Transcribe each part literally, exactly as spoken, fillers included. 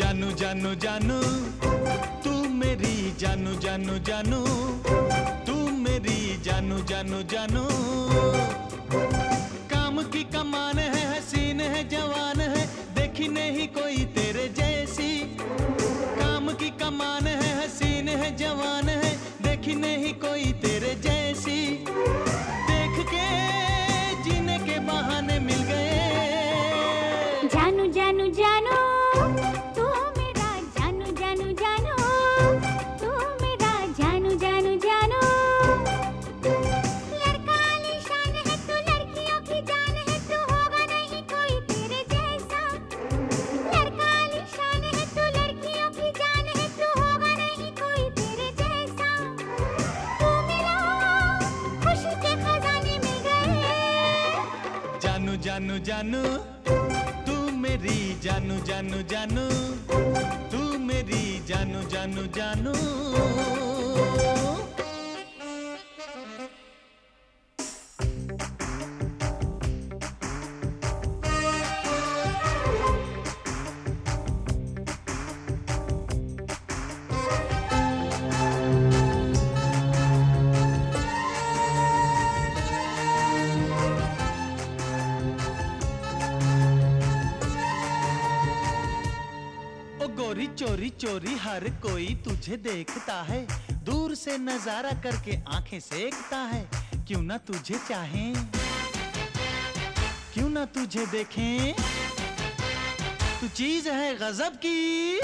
जानू जानू जानू तू मेरी जानू जानू जानू तू मेरी जानू जानू जानू। काम की कमान है, हसीन है, जवान है, देखी नहीं कोई तेरे जैसी। काम की कमान है, हसीन है, जवान है, देखी नहीं कोई तेरे जैसी। देख के जीने के बहाने मिल गए। जानू जानू जानू तू मेरा जानू जानू जानू तू मेरा जानू जानू जानू। लड़का आलीशान है तू, लड़कियों की जान है तू, होगा नहीं कोई तेरे जैसा। लड़का आलीशान है तू, लड़कियों की जान है तू, होगा नहीं कोई तेरे जैसा। तू मिला खुशी के खजाने मिल गए। जानू जानू जानू तू मेरी जानू जानू जानू तू मेरी जानू जानू जानू। ओ गोरी चोरी चोरी हर कोई तुझे देखता है, दूर से नजारा करके आंखें सेकता है। क्यों ना तुझे चाहें, क्यों ना तुझे देखें, तू चीज है गजब की।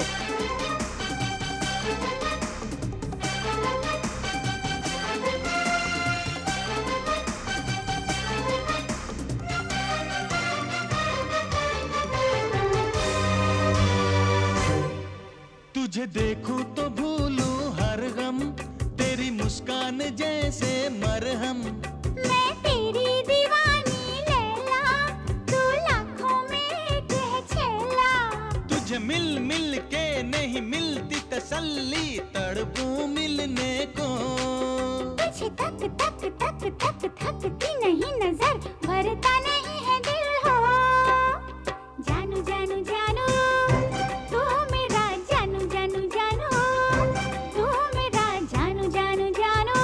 तुझे देखूं तो भूलूं हर गम, तेरी मुस्कान जैसे मरहम। मैं तेरी दीवानी लैला, तू लाखों में एक है छैला। तुझे मिल मिल के नहीं मिलती तसल्ली, तड़पूं मिलने को। तुझे तक तक तक तक थकती नहीं नजर, भरता नहीं है दिल हो। जानू जानू जानू तू मेरा जानू जानू जानू तू मेरा जानू जानू जानू।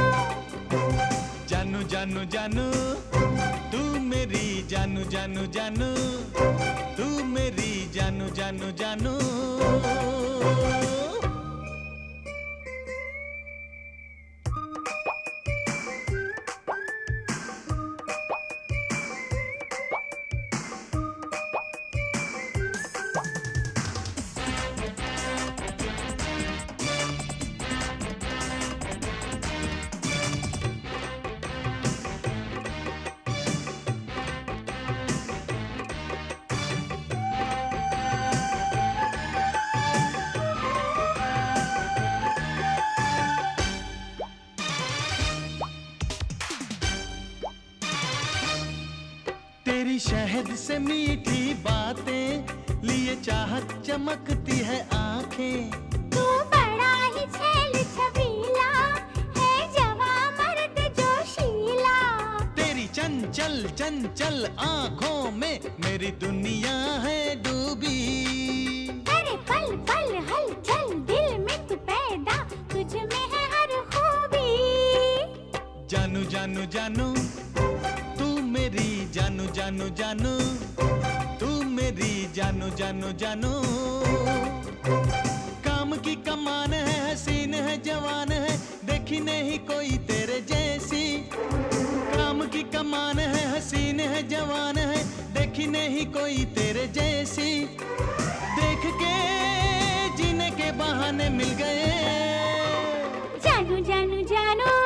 जानू जानू जानू तू मेरी जानू जानू जानू तू मेरी जानू जानू जानू। तेरी शहद से मीठी बातें लिए चाहत चमकती है आंखें। तू बड़ा ही छैल छबीला है, जवां मर्द जोशीला। तेरी चंचल चंचल आंखों में मेरी दुनिया है डूबी। अरे पल पल हलचल दिल में तू पैदा, तुझ में है हर खूबी। जानू जानू जानू तू मेरी जानू जानू जानू तू मेरी जानू जानू जानू। काम की कमान है, हसीन है, जवान है, देखी नहीं कोई तेरे जैसी। काम की कमान है, हसीन है, जवान है, देखी नहीं कोई तेरे जैसी। देख के जीने के बहाने मिल गए। जानू जानू जानू